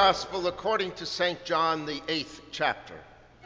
Gospel according to St. John, the 8th chapter.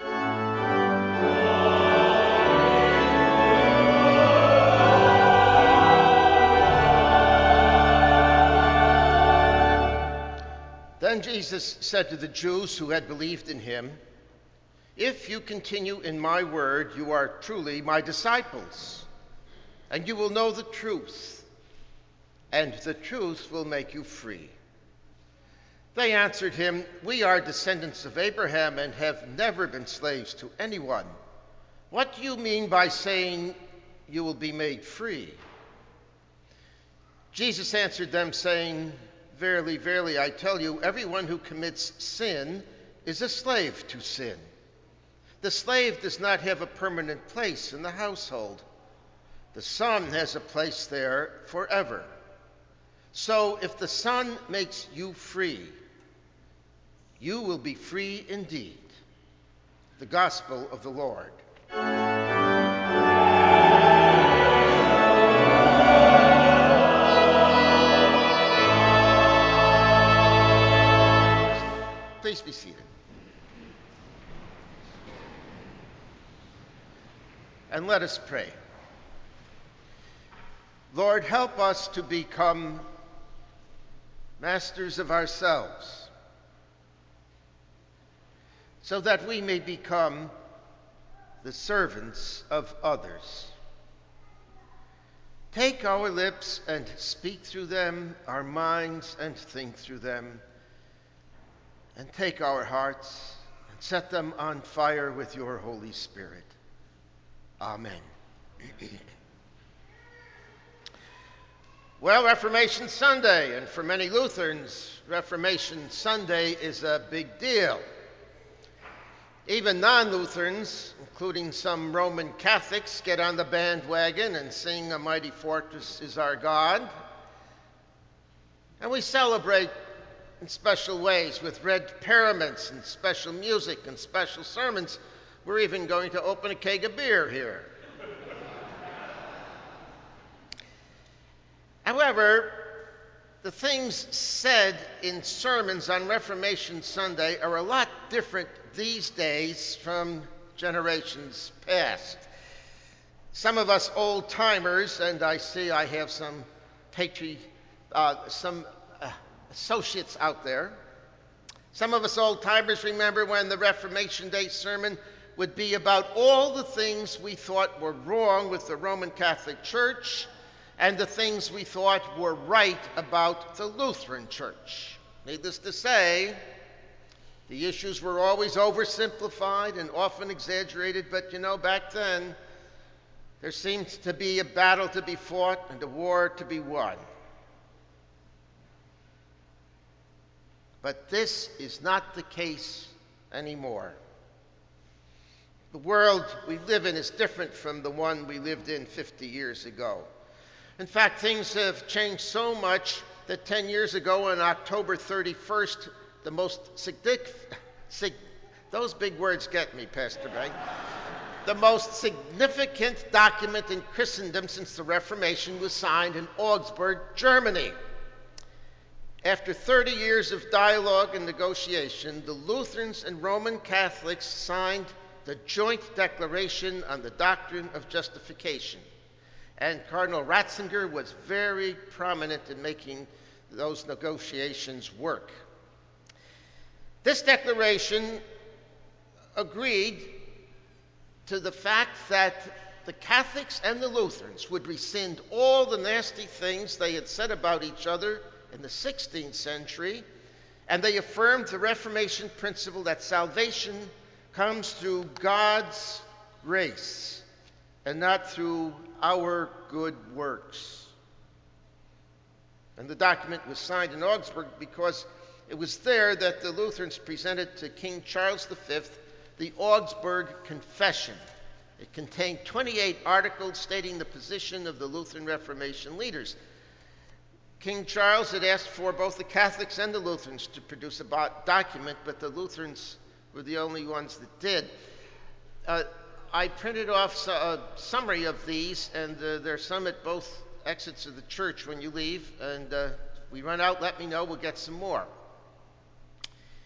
Then Jesus said to the Jews who had believed in him, "If you continue in my word, you are truly my disciples, and you will know the truth, and the truth will make you free." They answered him, "We are descendants of Abraham and have never been slaves to anyone. What do you mean by saying you will be made free?" Jesus answered them, saying, "Verily, verily, I tell you, everyone who commits sin is a slave to sin. The slave does not have a permanent place in the household. The Son has a place there forever. So if the Son makes you free, you will be free indeed." The Gospel of the Lord. Please be seated. And let us pray. Lord, help us to become masters of ourselves, so that we may become the servants of others. Take our lips and speak through them, our minds and think through them, and take our hearts and set them on fire with your Holy Spirit. Amen. Well, Reformation Sunday, and for many Lutherans, Reformation Sunday is a big deal. Even non-Lutherans, including some Roman Catholics, get on the bandwagon and sing "A Mighty Fortress is Our God." And we celebrate in special ways with red paraments and special music and special sermons. We're even going to open a keg of beer here. However, the things said in sermons on Reformation Sunday are a lot different these days from generations past. Some of us old-timers, and I see I have some associates out there, some of us old-timers remember when the Reformation Day sermon would be about all the things we thought were wrong with the Roman Catholic Church and the things we thought were right about the Lutheran Church. Needless to say, the issues were always oversimplified and often exaggerated, but back then, there seemed to be a battle to be fought and a war to be won. But this is not the case anymore. The world we live in is different from the one we lived in 50 years ago. In fact, things have changed so much that 10 years ago on October 31st, the most those big words get me, Pastor Ray. The most significant document in Christendom since the Reformation was signed in Augsburg, Germany. After 30 years of dialogue and negotiation, the Lutherans and Roman Catholics signed the Joint Declaration on the Doctrine of Justification. And Cardinal Ratzinger was very prominent in making those negotiations work. This declaration agreed to the fact that the Catholics and the Lutherans would rescind all the nasty things they had said about each other in the 16th century, and they affirmed the Reformation principle that salvation comes through God's grace and not through our good works. And the document was signed in Augsburg because it was there that the Lutherans presented to King Charles V the Augsburg Confession. It contained 28 articles stating the position of the Lutheran Reformation leaders. King Charles had asked for both the Catholics and the Lutherans to produce a document, but the Lutherans were the only ones that did. I printed off a summary of these, and there's some at both exits of the church when you leave, and we run out, let me know, we'll get some more.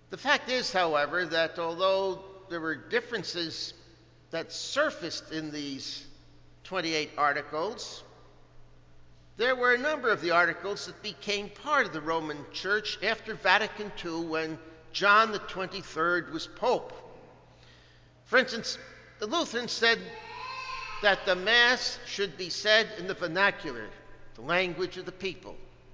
The fact is, however, that although there were differences that surfaced in these 28 articles, there were a number of the articles that became part of the Roman Church after Vatican II, when John the 23rd was Pope. For instance, the Lutherans said that the Mass should be said in the vernacular, the language of the people.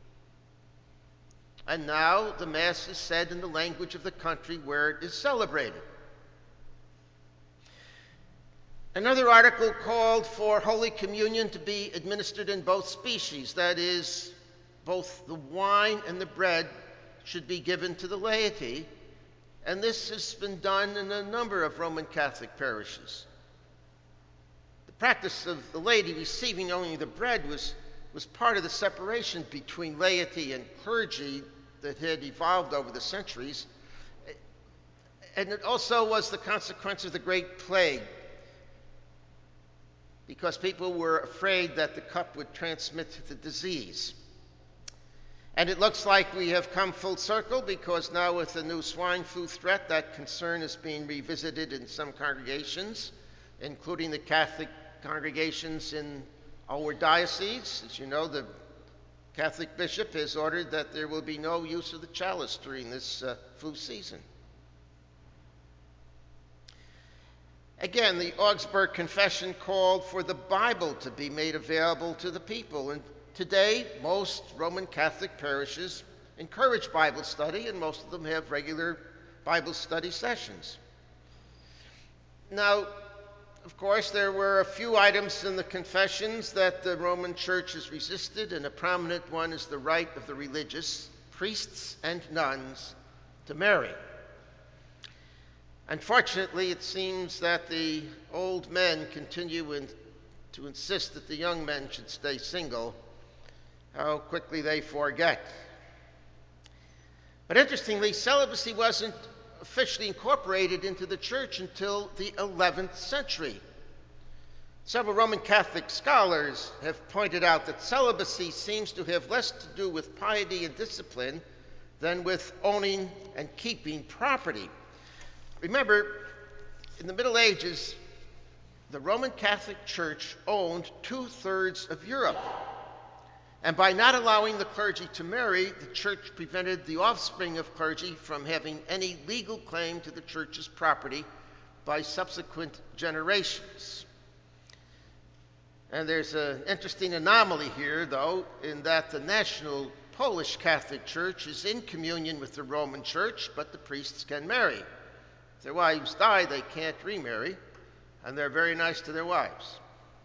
And now the Mass is said in the language of the country where it is celebrated. Another article called for Holy Communion to be administered in both species. That is, both the wine and the bread should be given to the laity. And this has been done in a number of Roman Catholic parishes. The practice of the laity receiving only the bread was part of the separation between laity and clergy that had evolved over the centuries. And it also was the consequence of the Great Plague, because people were afraid that the cup would transmit the disease. And it looks like we have come full circle, because now with the new swine flu threat, that concern is being revisited in some congregations, including the Catholic congregations in our diocese. As you know, the Catholic bishop has ordered that there will be no use of the chalice during this flu season. Again, the Augsburg Confession called for the Bible to be made available to the people. And today, most Roman Catholic parishes encourage Bible study, and most of them have regular Bible study sessions. Now, of course, there were a few items in the confessions that the Roman Church has resisted, and a prominent one is the right of the religious, priests and nuns, to marry. Unfortunately, it seems that the old men continue to insist that the young men should stay single. How quickly they forget. But interestingly, celibacy wasn't officially incorporated into the church until the 11th century. Several Roman Catholic scholars have pointed out that celibacy seems to have less to do with piety and discipline than with owning and keeping property. Remember, in the Middle Ages, the Roman Catholic Church owned 2/3 of Europe. And by not allowing the clergy to marry, the church prevented the offspring of clergy from having any legal claim to the church's property by subsequent generations. And there's an interesting anomaly here, though, in that the national Polish Catholic Church is in communion with the Roman Church, but the priests can marry. If their wives die, they can't remarry, and they're very nice to their wives.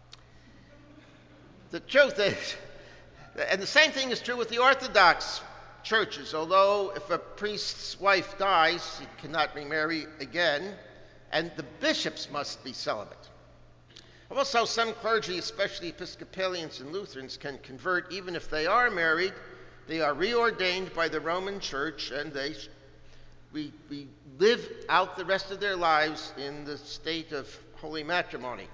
The truth is, and the same thing is true with the Orthodox churches, although if a priest's wife dies, he cannot remarry again, and the bishops must be celibate. Also, some clergy, especially Episcopalians and Lutherans, can convert even if they are married. They are reordained by the Roman Church, and we live out the rest of their lives in the state of holy matrimony.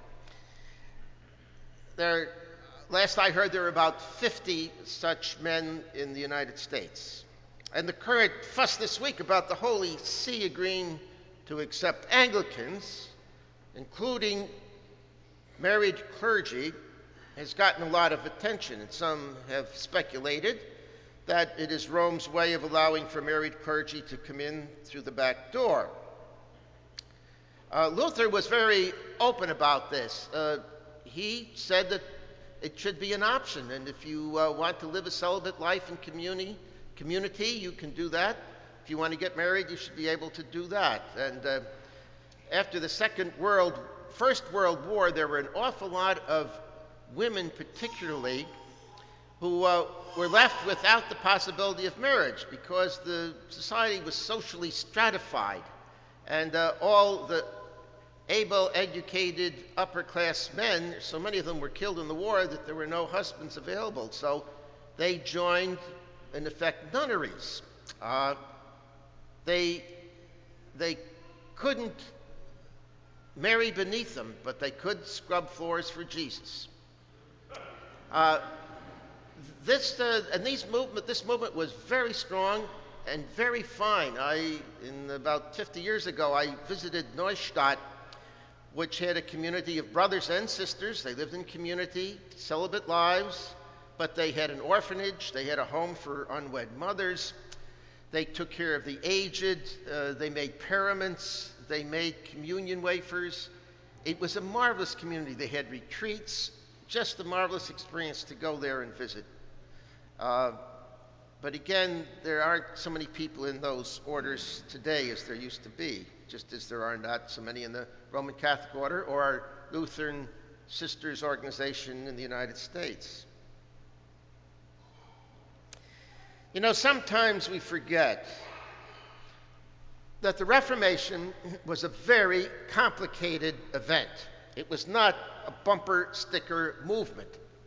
Last I heard, there were about 50 such men in the United States. And the current fuss this week about the Holy See agreeing to accept Anglicans, including married clergy, has gotten a lot of attention. And some have speculated that it is Rome's way of allowing for married clergy to come in through the back door. Luther was very open about this. He said that it should be an option, and if you want to live a celibate life in community, you can do that. If you want to get married, you should be able to do that. And after the First World War, there were an awful lot of women, particularly, who were left without the possibility of marriage because the society was socially stratified, and all the able, educated, upper-class men, so many of them were killed in the war that there were no husbands available. So they joined, in effect, nunneries. They couldn't marry beneath them, but they could scrub floors for Jesus. This movement was very strong and very fine. In about 50 years ago, I visited Neustadt, which had a community of brothers and sisters. They lived in community, celibate lives, but they had an orphanage, they had a home for unwed mothers, they took care of the aged, they made paraments, they made communion wafers. It was a marvelous community. They had retreats, just a marvelous experience to go there and visit. But again, there aren't so many people in those orders today as there used to be, just as there are not so many in the Roman Catholic Order or our Lutheran Sisters organization in the United States. You know, sometimes we forget that the Reformation was a very complicated event. It was not a bumper sticker movement.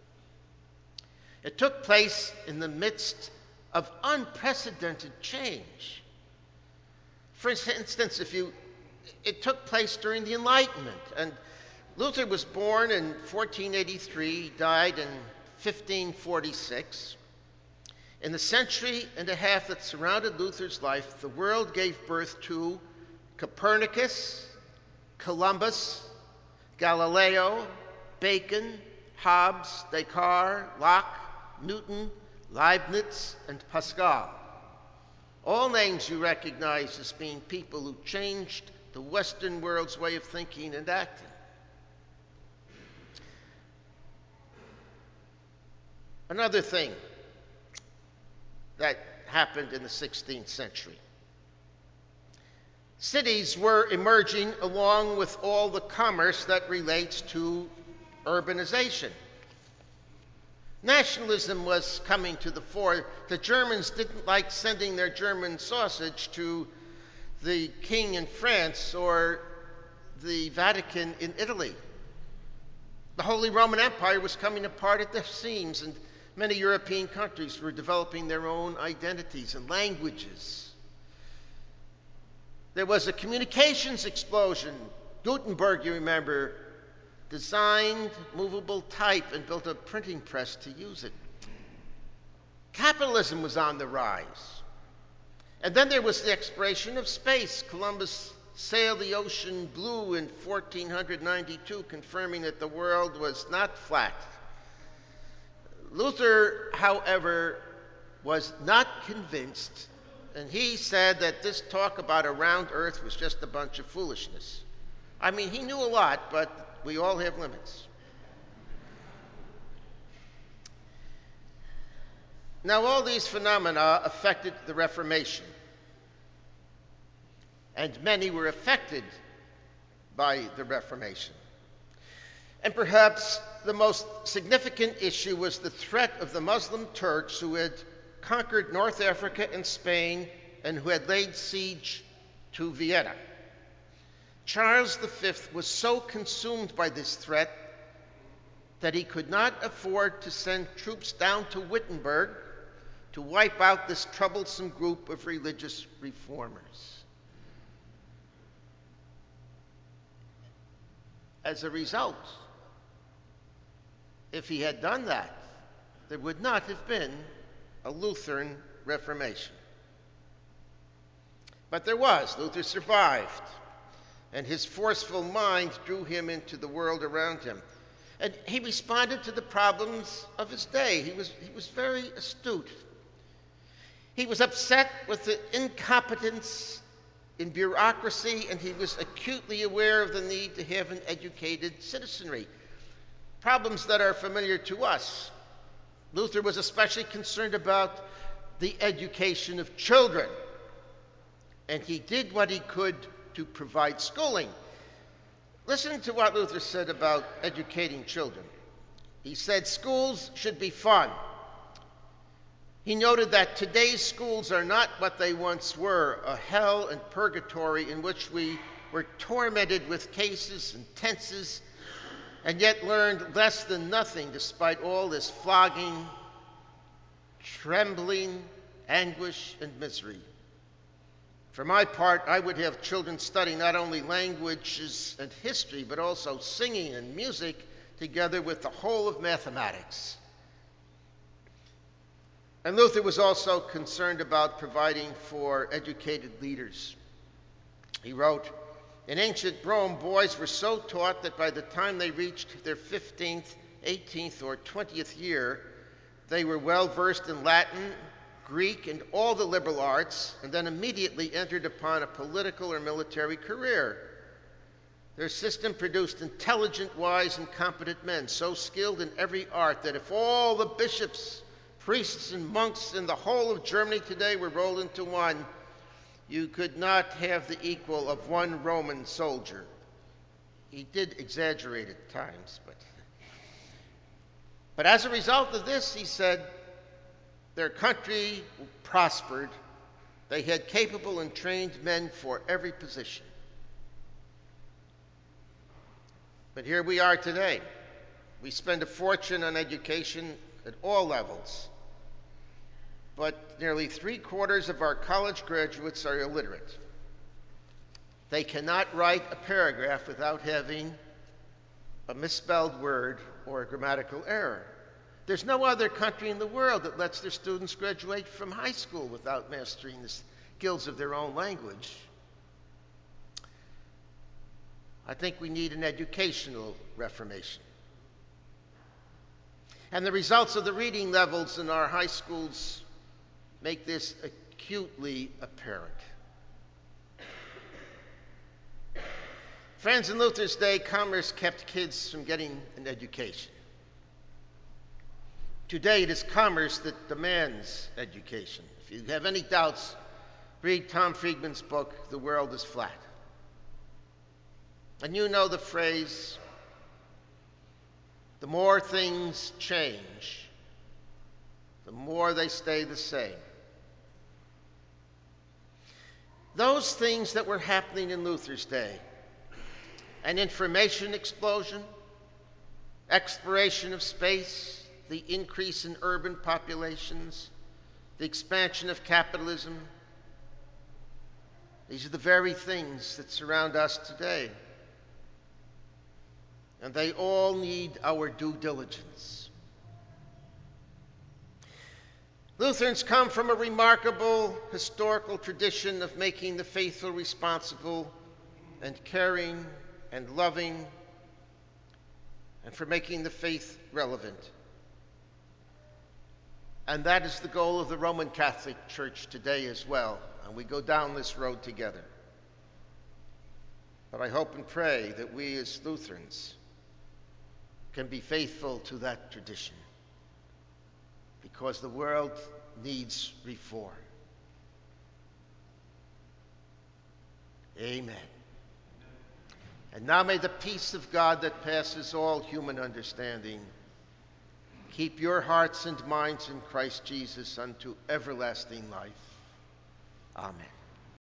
It took place in the midst of unprecedented change. For instance, it took place during the Enlightenment, and Luther was born in 1483, died in 1546. In the century and a half that surrounded Luther's life, the world gave birth to Copernicus, Columbus, Galileo, Bacon, Hobbes, Descartes, Locke, Newton, Leibniz, and Pascal. All names you recognize as being people who changed the Western world's way of thinking and acting. Another thing that happened in the 16th century. Cities were emerging along with all the commerce that relates to urbanization. Nationalism was coming to the fore. The Germans didn't like sending their German sausage to the king in France or the Vatican in Italy. The Holy Roman Empire was coming apart at the seams, and many European countries were developing their own identities and languages. There was a communications explosion. Gutenberg, you remember, designed movable type and built a printing press to use it. Capitalism was on the rise. And then there was the exploration of space. Columbus sailed the ocean blue in 1492, confirming that the world was not flat. Luther, however, was not convinced, and he said that this talk about a round earth was just a bunch of foolishness. I mean, he knew a lot, but we all have limits. Now, all these phenomena affected the Reformation, and many were affected by the Reformation. And perhaps the most significant issue was the threat of the Muslim Turks who had conquered North Africa and Spain and who had laid siege to Vienna. Charles V was so consumed by this threat that he could not afford to send troops down to Wittenberg to wipe out this troublesome group of religious reformers. As a result, if he had done that, there would not have been a Lutheran Reformation. But there was. Luther survived, and his forceful mind drew him into the world around him. And he responded to the problems of his day. He was very astute. He was upset with the incompetence in bureaucracy, and he was acutely aware of the need to have an educated citizenry. Problems that are familiar to us. Luther was especially concerned about the education of children, and he did what he could to provide schooling. Listen to what Luther said about educating children. He said schools should be fun. He noted that today's schools are not what they once were, a hell and purgatory in which we were tormented with cases and tenses and yet learned less than nothing despite all this flogging, trembling, anguish, and misery. For my part, I would have children study not only languages and history, but also singing and music, together with the whole of mathematics. And Luther was also concerned about providing for educated leaders. He wrote, "In ancient Rome, boys were so taught that by the time they reached their 15th, 18th, or 20th year, they were well versed in Latin, Greek, and all the liberal arts, and then immediately entered upon a political or military career. Their system produced intelligent, wise, and competent men, so skilled in every art that if all the bishops, priests, and monks in the whole of Germany today were rolled into one, you could not have the equal of one Roman soldier." He did exaggerate at times, but as a result of this, he said, their country prospered. They had capable and trained men for every position. But here we are today. We spend a fortune on education at all levels, but nearly 3/4 of our college graduates are illiterate. They cannot write a paragraph without having a misspelled word or a grammatical error. There's no other country in the world that lets their students graduate from high school without mastering the skills of their own language. I think we need an educational reformation. And the results of the reading levels in our high schools make this acutely apparent. Friends, in Luther's day, commerce kept kids from getting an education. Today, it is commerce that demands education. If you have any doubts, read Tom Friedman's book, The World is Flat. And you know the phrase, the more things change, the more they stay the same. Those things that were happening in Luther's day, an information explosion, exploration of space, the increase in urban populations, the expansion of capitalism, these are the very things that surround us today. And they all need our due diligence. Lutherans come from a remarkable historical tradition of making the faithful responsible and caring and loving, and for making the faith relevant. And that is the goal of the Roman Catholic Church today as well, and we go down this road together. But I hope and pray that we as Lutherans can be faithful to that tradition, because the world needs reform. Amen. And now may the peace of God that passes all human understanding keep your hearts and minds in Christ Jesus unto everlasting life. Amen.